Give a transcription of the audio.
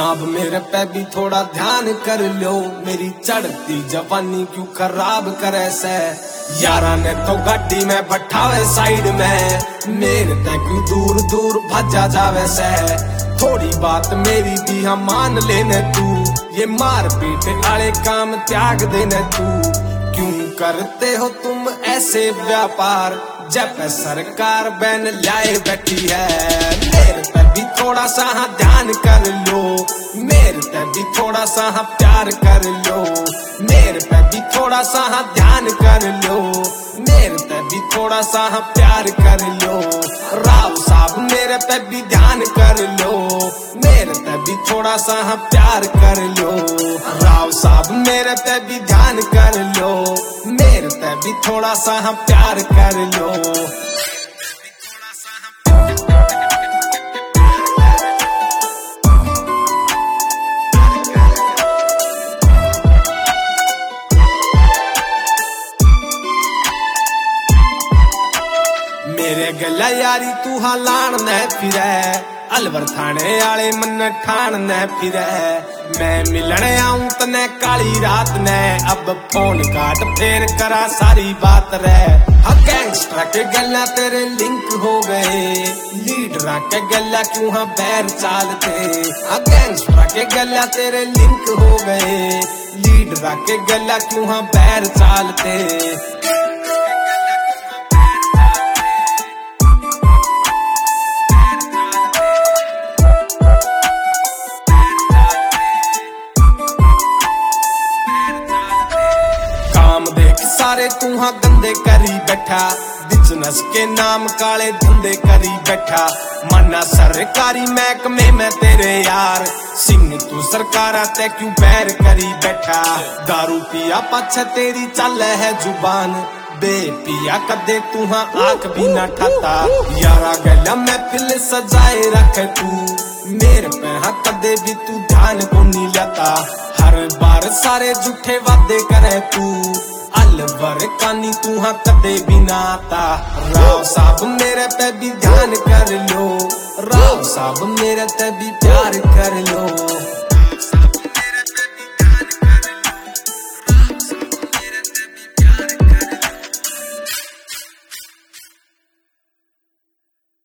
साहब मेरे पे भी थोड़ा ध्यान कर लो, मेरी चढ़ती जवानी क्यों खराब करे से। यारा ने तो गाड़ी में बैठावे साइड में, मेरे ते क्यों दूर दूर भजा जावे से। थोड़ी बात मेरी भी हम मान लेने तू, ये मार पीट आले काम त्याग देने तू। क्यों करते हो तुम ऐसे व्यापार, जब सरकार बैन लाए बैठी है। मेरे पे भी थोड़ा सा ध्यान कर लो, मेरे पे भी थोड़ा सा प्यार कर लो। मेरे पे भी थोड़ा सा ध्यान कर लो, मेरे पे भी थोड़ा सा प्यार कर लो। राव साहब मेरे पे भी ध्यान कर लो, मेरे पे भी थोड़ा सा प्यार कर लो। राव साहब मेरे पे भी ध्यान कर लो, मेरे पे भी थोड़ा सा प्यार कर लो। मेरे गला यारी तू लाण न फिरे, अलवर थाने आले मन ठाण न फिरे। मैं मिलन आऊं तने काली रात ने, अब फोन काट फेर करा सारी बात रे। गैंगस्टर के गला तेरे लिंक हो गए, लीडर के गला क्यों बैर चालते। गैंगस्टर के गला तेरे लिंक हो गए, लीडर के गला क्यों बैर चालते। सारे तू गंदे करी बैठा, बिजनेस के नाम काले धंधे करी बैठा। माना सरकारी महकमे में तेरे यार, सिंह तू सरकारा ते क्यों बैर करी बैठा। दारू पिया पाछे तेरी चल है जुबान, बे पिया कदे तू आंख भी न ठाता। यारा गला महफिल सजाए रखे तू, मेरे पे कदे भी तू ध्यान को नहीं लेता। हर बार सारे झूठे वादे करे तू, अलवर कानी तू कदे भी ना आता। राव साहब मेरे पे भी ध्यान कर लो, राव साहब मेरे पे भी प्यार कर लो।